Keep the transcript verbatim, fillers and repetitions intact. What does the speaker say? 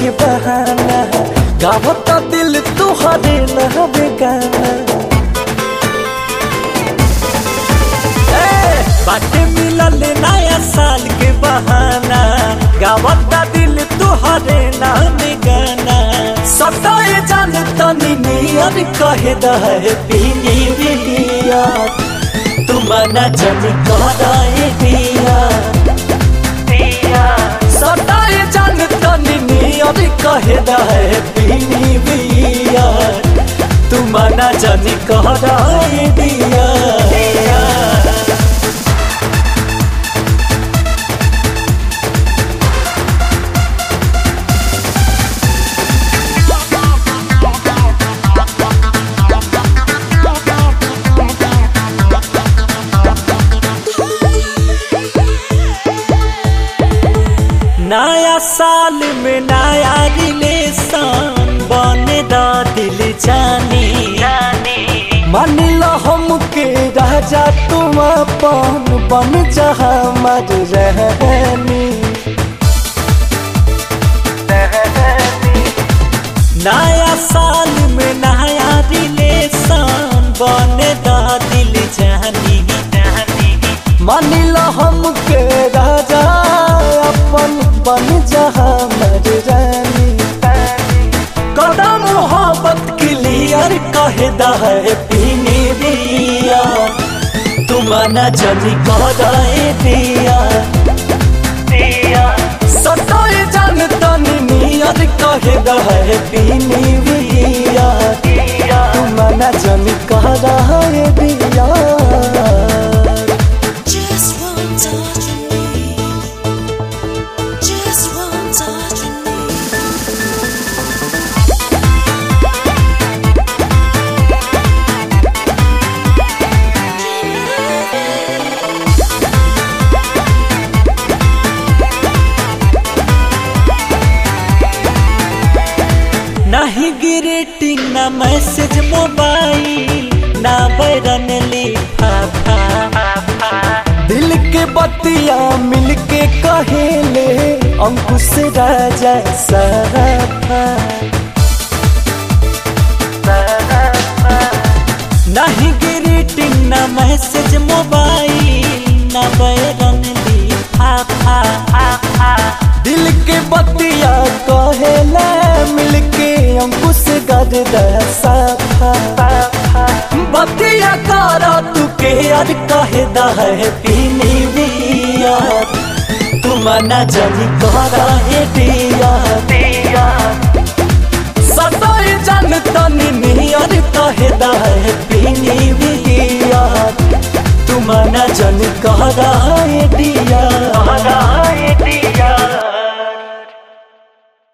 के बहाना गावता दिल तुहरे नहबे गाना बाटे मिलल नया साल के बहाना गावता दिल तुहरे नाम गाना सताए जान तनी नियर कहे दे पीनी बिया तुम न जन कराए दिया दिया सताए जान तनी नियर कहे दे पीनी बिया तुम न जन कराए दिया दिया नया साल में नया रिलेशन बने दा दिल जानी मान लो हमके राजा तुम अपन बन जा हमार रहनी नया साल में नया रिलेशन बने दा दिल जानी मान लो हमके राजा अपन बन जा हमर रानी कदम मोहब्बत क्लियर कहे दे पीनी दिया तुम न जनी कराए दिया दिया सताए जान तनी नियर कहे दे पीनी दिया तुम न जनी कराए दिया नहीं ग्रीटिंग ना मैसेज मोबाइल ना बैरन लिफाफा दिल के बतिया मिल के कहेले अंकुश राजा सराफा नहीं ग्रीटिंग ना मैसेज मोबाइल ना बैरन लिफाफा दिल के बतिया कहेले मिल के अंकुश गद साफा बतिया करा तू के यार कहे दे पीनी दिया तुम न जनी कराए दिया दिया सताए जान तनी नियर कहे दे पीनी दिया तुम न जनी कराए दिया।